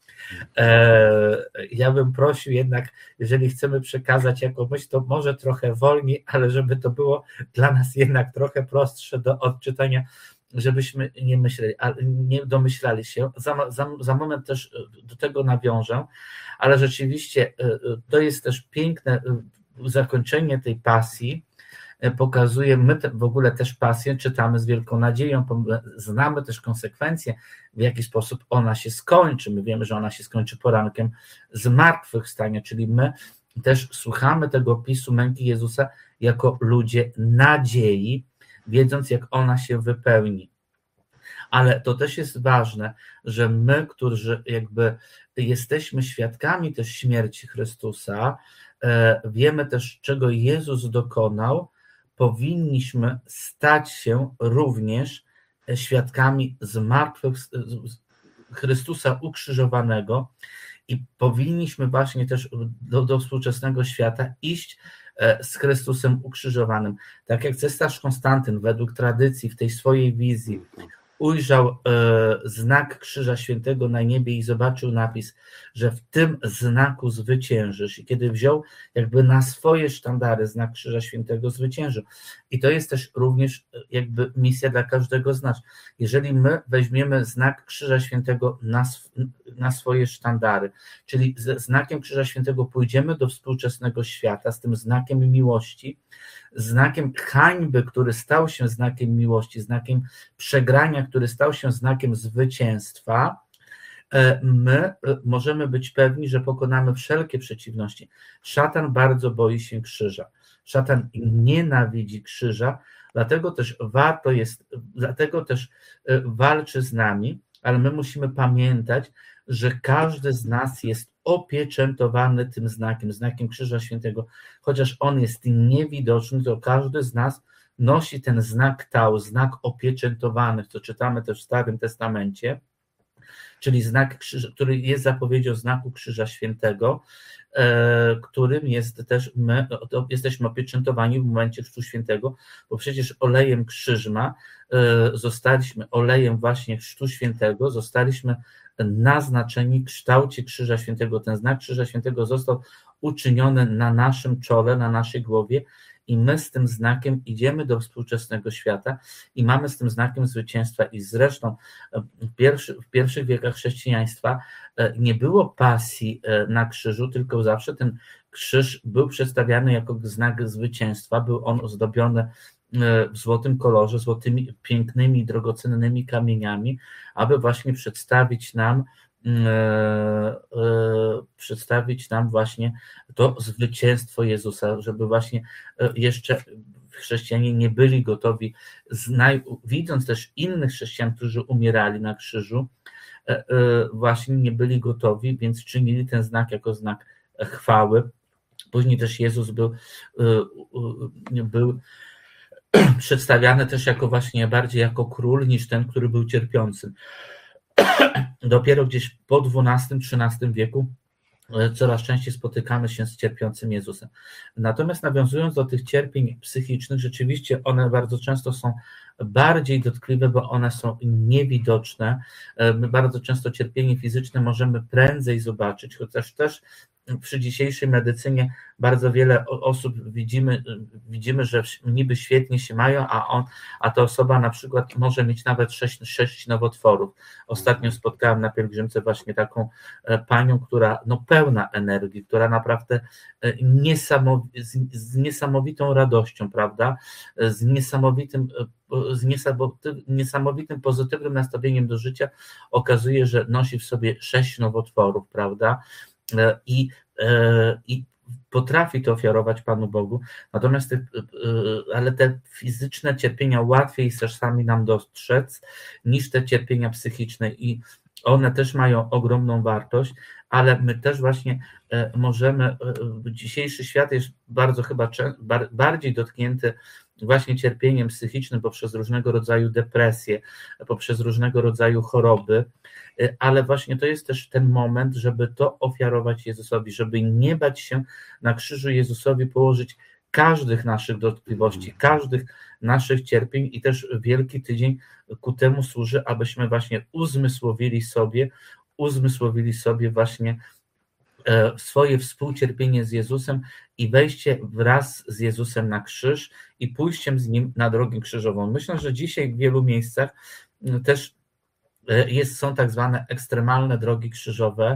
Ja bym prosił jednak, jeżeli chcemy przekazać jako myśl, to może trochę wolniej, ale żeby to było dla nas jednak trochę prostsze do odczytania, żebyśmy nie myśleli, nie domyślali się. Za, za, za moment też do tego nawiążę, ale rzeczywiście to jest też piękne zakończenie tej pasji, pokazuje, my te, w ogóle też pasję czytamy z wielką nadzieją, znamy też konsekwencje, w jaki sposób ona się skończy. My wiemy, że ona się skończy porankiem zmartwychwstania, czyli my też słuchamy tego opisu męki Jezusa jako ludzie nadziei, wiedząc, jak ona się wypełni. Ale to też jest ważne, że my, którzy jakby jesteśmy świadkami też śmierci Chrystusa, wiemy też, czego Jezus dokonał, powinniśmy stać się również świadkami zmartwych Chrystusa ukrzyżowanego i powinniśmy właśnie też do, do współczesnego świata iść z Chrystusem ukrzyżowanym. Tak jak cesarz Konstantyn według tradycji w tej swojej wizji ujrzał e, znak Krzyża Świętego na niebie i zobaczył napis, że w tym znaku zwyciężysz. I kiedy wziął jakby na swoje sztandary znak Krzyża Świętego, zwyciężył. I to jest też również jakby misja dla każdego z nas. Jeżeli my weźmiemy znak Krzyża Świętego na, na swoje sztandary, czyli ze znakiem Krzyża Świętego pójdziemy do współczesnego świata z tym znakiem miłości, znakiem hańby, który stał się znakiem miłości, znakiem przegrania, który stał się znakiem zwycięstwa, my możemy być pewni, że pokonamy wszelkie przeciwności. Szatan bardzo boi się krzyża. Szatan nienawidzi krzyża, dlatego też warto jest, dlatego też walczy z nami, ale my musimy pamiętać, że każdy z nas jest opieczętowany tym znakiem, znakiem Krzyża Świętego. Chociaż on jest niewidoczny, to każdy z nas nosi ten znak tau, znak opieczętowanych, co czytamy też w Starym Testamencie, czyli znak krzyża, który jest zapowiedzią znaku Krzyża Świętego, e, którym jest też my, jesteśmy opieczętowani w momencie Chrztu Świętego, bo przecież olejem krzyżma e, zostaliśmy, olejem właśnie Chrztu Świętego, zostaliśmy naznaczeni w kształcie Krzyża Świętego. Ten znak Krzyża Świętego został uczyniony na naszym czole, na naszej głowie i my z tym znakiem idziemy do współczesnego świata i mamy z tym znakiem zwycięstwa. I zresztą w, pierwszy, w pierwszych wiekach chrześcijaństwa nie było pasji na krzyżu, tylko zawsze ten krzyż był przedstawiany jako znak zwycięstwa, był on ozdobiony w złotym kolorze, złotymi, pięknymi, drogocennymi kamieniami, aby właśnie przedstawić nam e, e, przedstawić nam właśnie to zwycięstwo Jezusa, żeby właśnie jeszcze chrześcijanie nie byli gotowi, znaj, widząc też innych chrześcijan, którzy umierali na krzyżu, e, e, właśnie nie byli gotowi, więc czynili ten znak jako znak chwały, Później też Jezus był, był przedstawiany też jako właśnie bardziej jako król niż ten, który był cierpiącym. Dopiero gdzieś po dwunastym trzynastym wieku coraz częściej spotykamy się z cierpiącym Jezusem. Natomiast nawiązując do tych cierpień psychicznych, rzeczywiście one bardzo często są bardziej dotkliwe, bo one są niewidoczne. My bardzo często cierpienie fizyczne możemy prędzej zobaczyć, chociaż też przy dzisiejszej medycynie bardzo wiele osób widzimy, widzimy, że niby świetnie się mają, a on, a ta osoba na przykład może mieć nawet sześć, sześć nowotworów. Ostatnio spotkałem na pielgrzymce właśnie taką panią, która no pełna energii, która naprawdę niesamow, z, z niesamowitą radością, prawda, z niesamowitym, z niesamowitym pozytywnym nastawieniem do życia okazuje, że nosi w sobie sześć nowotworów, prawda, i, i potrafi to ofiarować Panu Bogu, natomiast te, ale te fizyczne cierpienia łatwiej jest czasami nam dostrzec niż te cierpienia psychiczne i one też mają ogromną wartość, ale my też właśnie możemy, dzisiejszy świat jest bardzo chyba bardziej dotknięty właśnie cierpieniem psychicznym poprzez różnego rodzaju depresje, poprzez różnego rodzaju choroby, ale właśnie to jest też ten moment, żeby to ofiarować Jezusowi, żeby nie bać się na krzyżu Jezusowi położyć każdych naszych dotkliwości, każdych naszych cierpień i też Wielki Tydzień ku temu służy, abyśmy właśnie uzmysłowili sobie, uzmysłowili sobie właśnie swoje współcierpienie z Jezusem i wejście wraz z Jezusem na krzyż i pójściem z Nim na drogę krzyżową. Myślę, że dzisiaj w wielu miejscach też jest, są tak zwane ekstremalne drogi krzyżowe.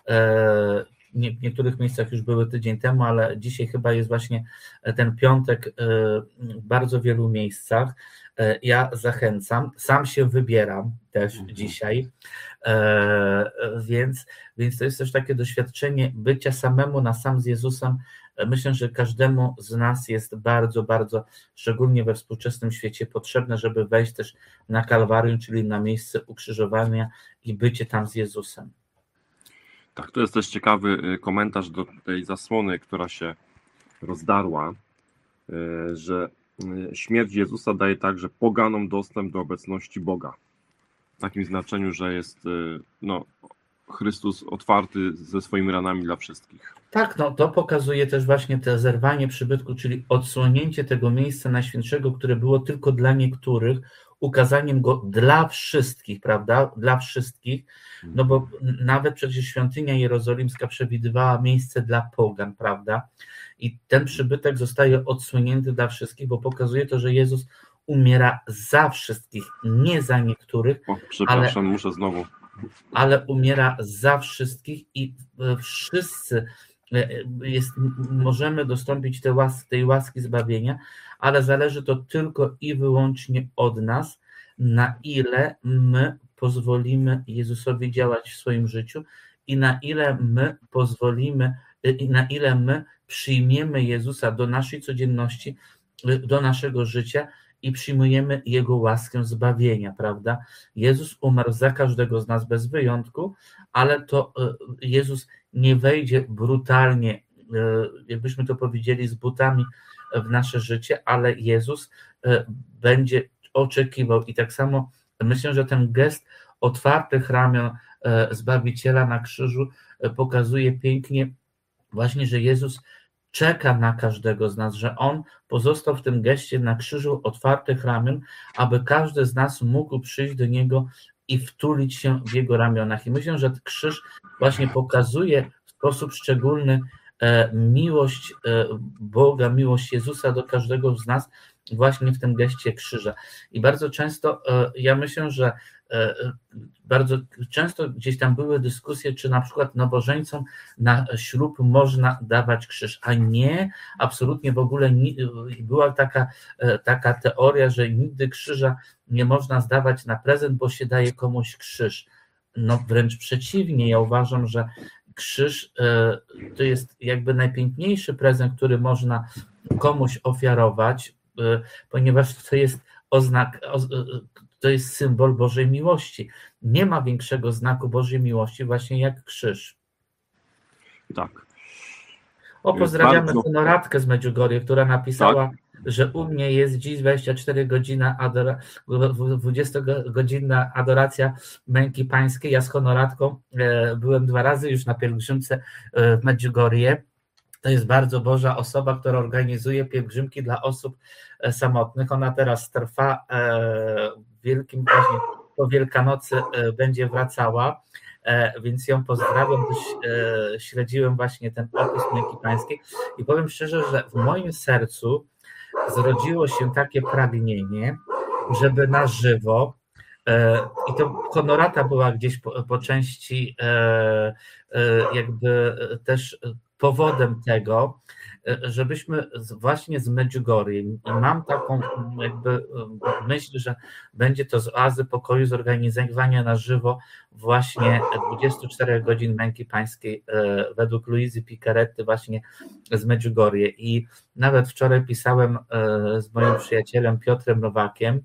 W niektórych miejscach już były tydzień temu, ale dzisiaj chyba jest właśnie ten piątek w bardzo wielu miejscach. Ja zachęcam, sam się wybieram też mhm. dzisiaj, więc, więc to jest też takie doświadczenie bycia samemu na sam z Jezusem. Myślę, że każdemu z nas jest bardzo, bardzo, szczególnie we współczesnym świecie, potrzebne, żeby wejść też na Kalwarium, czyli na miejsce ukrzyżowania i bycie tam z Jezusem. Tak, to jest też ciekawy komentarz do tej zasłony, która się rozdarła, że śmierć Jezusa daje także poganom dostęp do obecności Boga. W takim znaczeniu, że jest no, Chrystus otwarty ze swoimi ranami dla wszystkich. Tak, no to pokazuje też właśnie to zerwanie przybytku, czyli odsłonięcie tego miejsca najświętszego, które było tylko dla niektórych, ukazaniem go dla wszystkich, prawda? Dla wszystkich, no bo nawet przecież świątynia jerozolimska przewidywała miejsce dla pogan, prawda? I ten przybytek zostaje odsłonięty dla wszystkich, bo pokazuje to, że Jezus umiera za wszystkich, nie za niektórych. O, przepraszam, ale, muszę znowu. Ale umiera za wszystkich i wszyscy jest, możemy dostąpić tej łaski, tej łaski zbawienia, ale zależy to tylko i wyłącznie od nas, na ile my pozwolimy Jezusowi działać w swoim życiu i na ile my pozwolimy, i na ile my przyjmiemy Jezusa do naszej codzienności, do naszego życia i przyjmujemy Jego łaskę zbawienia, prawda? Jezus umarł za każdego z nas bez wyjątku, ale to Jezus nie wejdzie brutalnie, jakbyśmy to powiedzieli, z butami w nasze życie, ale Jezus będzie oczekiwał i tak samo myślę, że ten gest otwartych ramion Zbawiciela na krzyżu pokazuje pięknie właśnie, że Jezus czeka na każdego z nas, że On pozostał w tym geście na krzyżu otwartych ramion, aby każdy z nas mógł przyjść do Niego i wtulić się w Jego ramionach. I myślę, że krzyż właśnie pokazuje w sposób szczególny miłość Boga, miłość Jezusa do każdego z nas właśnie w tym geście krzyża. I bardzo często ja myślę, że bardzo często gdzieś tam były dyskusje, czy na przykład nowożeńcom na ślub można dawać krzyż, a nie, absolutnie w ogóle nie, była taka, taka teoria, że nigdy krzyża nie można zdawać na prezent, bo się daje komuś krzyż. No wręcz przeciwnie, ja uważam, że krzyż to jest jakby najpiękniejszy prezent, który można komuś ofiarować, ponieważ to jest oznak, to jest symbol Bożej miłości. Nie ma większego znaku Bożej miłości właśnie jak krzyż. Tak. O, pozdrawiamy Bardzo. Honoratkę z Medjugorje, która napisała, Tak. że u mnie jest dziś dwadzieścia cztery godziny adora, dwudziestogodzinna adoracja męki pańskiej. Ja z Honoratką e, byłem dwa razy już na pielgrzymce e, w Medjugorje. To jest bardzo Boża osoba, która organizuje pielgrzymki dla osób e, samotnych. Ona teraz trwa e, w Wielkim właśnie po Wielkanocy e, będzie wracała, e, więc ją pozdrawiam. Też e, śledziłem właśnie ten opis męki pańskiej i powiem szczerze, że w moim sercu zrodziło się takie pragnienie, żeby na żywo, i to Honorata była gdzieś po, po części jakby też powodem tego, żebyśmy właśnie z Medjugorje, i mam taką jakby myśl, że będzie to z oazy pokoju zorganizowania na żywo właśnie dwudziestu czterech godzin męki pańskiej według Luizy Picaretty właśnie z Medjugorje. I nawet wczoraj pisałem z moim przyjacielem Piotrem Nowakiem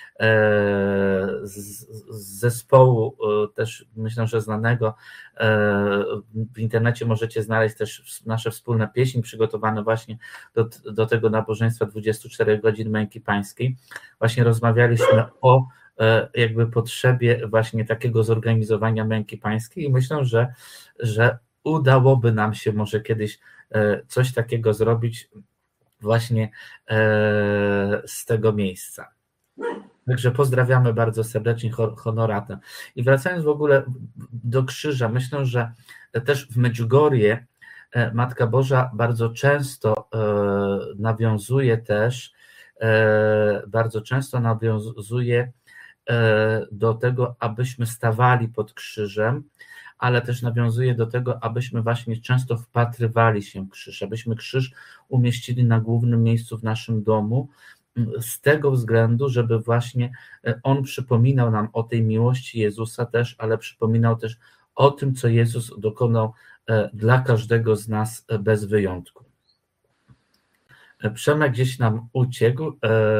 z, z zespołu też myślę, że znanego, w internecie możecie znaleźć też nasze wspólne pieśni przygotowane właśnie do, do tego nabożeństwa dwudziestu czterech godzin męki pańskiej. Właśnie rozmawialiśmy o jakby potrzebie właśnie takiego zorganizowania męki pańskiej i myślę, że, że udałoby nam się może kiedyś coś takiego zrobić właśnie z tego miejsca. Także pozdrawiamy bardzo serdecznie Honoratę. I wracając w ogóle do krzyża, myślę, że też w Medjugorje Matka Boża bardzo często nawiązuje też, bardzo często nawiązuje do tego, abyśmy stawali pod krzyżem, ale też nawiązuje do tego, abyśmy właśnie często wpatrywali się w krzyż, abyśmy krzyż umieścili na głównym miejscu w naszym domu, z tego względu, żeby właśnie on przypominał nam o tej miłości Jezusa też, ale przypominał też o tym, co Jezus dokonał dla każdego z nas bez wyjątku. Przemek gdzieś nam uciekł,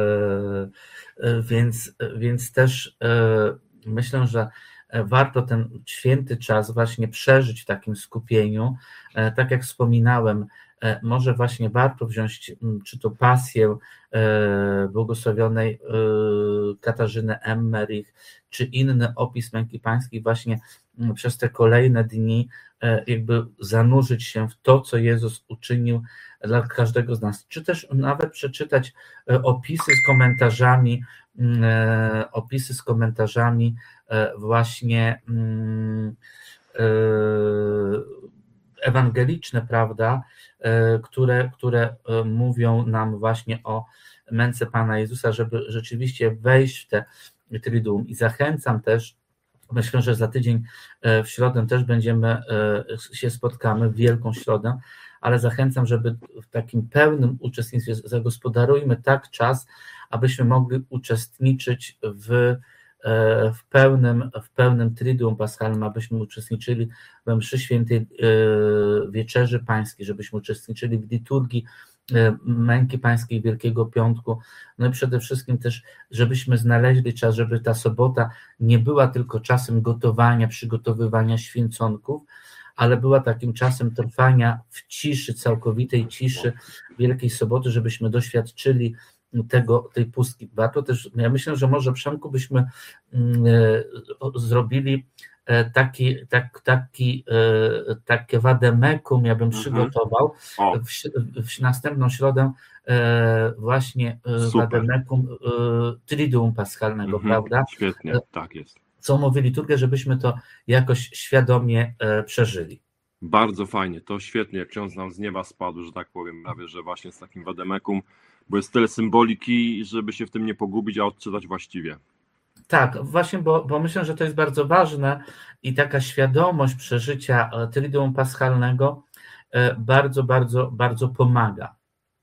więc, więc też myślę, że warto ten święty czas właśnie przeżyć w takim skupieniu. Tak jak wspominałem, może właśnie warto wziąć czy to pasję błogosławionej Katarzyny Emmerich, czy inny opis męki pańskiej, właśnie przez te kolejne dni jakby zanurzyć się w to, co Jezus uczynił dla każdego z nas, czy też nawet przeczytać opisy z komentarzami, opisy z komentarzami właśnie ewangeliczne, prawda, które, które mówią nam właśnie o męce Pana Jezusa, żeby rzeczywiście wejść w te triduum. I zachęcam też, myślę, że za tydzień w środę też będziemy się spotkamy, w Wielką Środę, ale zachęcam, żeby w takim pełnym uczestnictwie zagospodarujmy tak czas, abyśmy mogli uczestniczyć w w pełnym, w pełnym Triduum Paschalnym, abyśmy uczestniczyli we mszy świętej Wieczerzy Pańskiej, żebyśmy uczestniczyli w liturgii męki pańskiej Wielkiego Piątku, no i przede wszystkim też, żebyśmy znaleźli czas, żeby ta sobota nie była tylko czasem gotowania, przygotowywania święconków, ale była takim czasem trwania w ciszy, całkowitej ciszy Wielkiej Soboty, żebyśmy doświadczyli tego, tej pustki. Warto też, ja myślę, że może Przemku byśmy zrobili taki, tak, taki, takie wademekum, ja bym mhm. przygotował w, w następną środę właśnie wademekum Triduum Paschalnego, mhm. prawda? Świetnie, tak jest. Co mówi liturgia, żebyśmy to jakoś świadomie przeżyli. Bardzo fajnie, to świetnie, jak ksiądz nam z nieba spadł, że tak powiem, prawie, że właśnie z takim wademekum, bo jest tyle symboliki, żeby się w tym nie pogubić, a odczytać właściwie. Tak, właśnie, bo, bo myślę, że to jest bardzo ważne i taka świadomość przeżycia Triduum Paschalnego bardzo, bardzo, bardzo pomaga.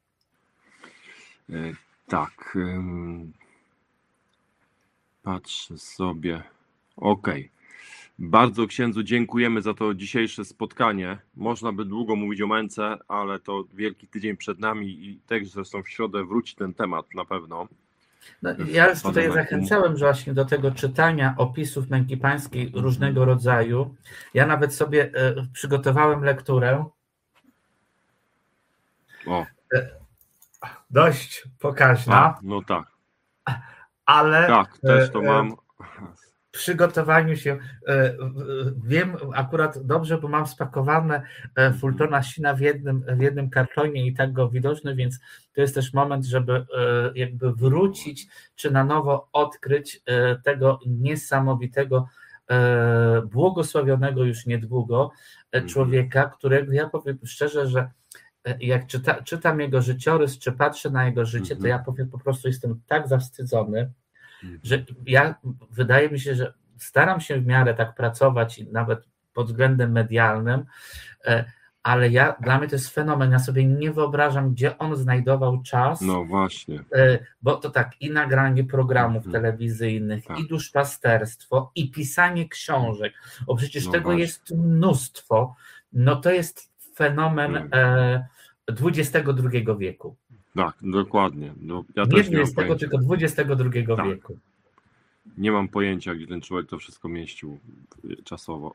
Tak. Patrzę sobie. Okej. Okay. Bardzo księdzu dziękujemy za to dzisiejsze spotkanie. Można by długo mówić o męce, ale to wielki tydzień przed nami i też zresztą w środę wróci ten temat na pewno. No, ja już tutaj zachęcałem właśnie do tego czytania opisów męki pańskiej różnego rodzaju. Ja nawet sobie przygotowałem lekturę. O, Dość pokaźna, a, no tak. ale Tak, też to e, mam. w przygotowaniu się e, wiem akurat dobrze, bo mam spakowane e, Fultona Shina w jednym, w jednym kartonie i tak go widoczny, więc to jest też moment, żeby e, jakby wrócić, czy na nowo odkryć e, tego niesamowitego, e, błogosławionego już niedługo e, człowieka, którego ja powiem szczerze, że jak czyta, czytam jego życiorys, czy patrzę na jego życie, to ja powiem, po prostu jestem tak zawstydzony, że ja, wydaje mi się, że staram się w miarę tak pracować i nawet pod względem medialnym, ale ja, dla mnie to jest fenomen, ja sobie nie wyobrażam, gdzie on znajdował czas. No właśnie. Bo to tak, i nagranie programów mhm. telewizyjnych, tak. i duszpasterstwo, i pisanie książek, bo przecież no tego właśnie. Jest mnóstwo, no to jest fenomen e, dwudziestego drugiego wieku. Tak, dokładnie. No, ja nie dwudziestego, tylko dwudziestego drugiego tak. wieku. Nie mam pojęcia, gdzie ten człowiek to wszystko mieścił czasowo.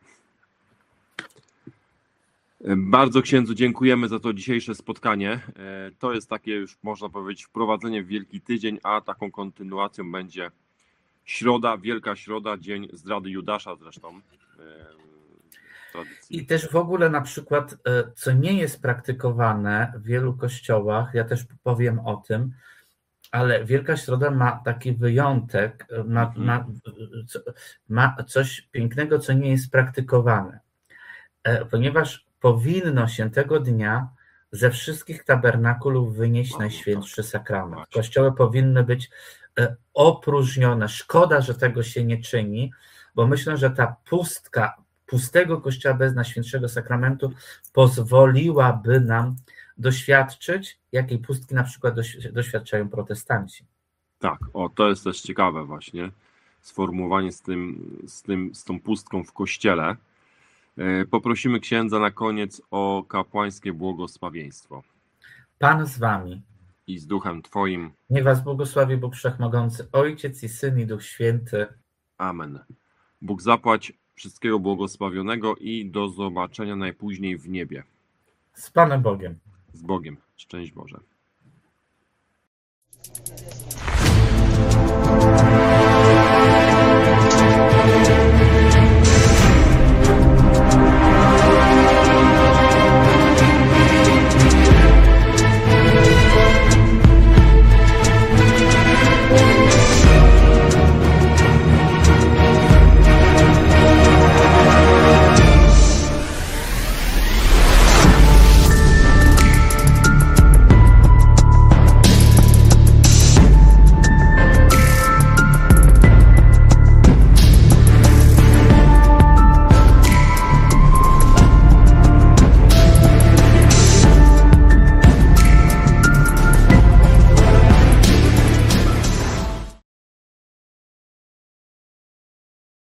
Bardzo księdzu dziękujemy za to dzisiejsze spotkanie. To jest takie już, można powiedzieć, wprowadzenie w Wielki Tydzień, a taką kontynuacją będzie środa, Wielka Środa, dzień zdrady Judasza zresztą. Tradycji. I też w ogóle na przykład, co nie jest praktykowane w wielu kościołach, ja też powiem o tym, ale Wielka Środa ma taki wyjątek, ma, mhm. ma, ma coś pięknego, co nie jest praktykowane, ponieważ powinno się tego dnia ze wszystkich tabernakulów wynieść no, Najświętszy tak. Sakrament. Kościoły powinny być opróżnione. Szkoda, że tego się nie czyni, bo myślę, że ta pustka pustego kościoła bez Najświętszego Sakramentu pozwoliłaby nam doświadczyć, jakiej pustki na przykład doświadczają protestanci. Tak, o to jest też ciekawe właśnie, sformułowanie z, tym, z, tym, z tą pustką w kościele. Poprosimy księdza na koniec o kapłańskie błogosławieństwo. Pan z wami. I z duchem twoim. Niech was błogosławi Bóg Wszechmogący, Ojciec i Syn i Duch Święty. Amen. Bóg zapłać wszystkiego błogosławionego i do zobaczenia najpóźniej w niebie. Z Panem Bogiem. Z Bogiem. Szczęść Boże.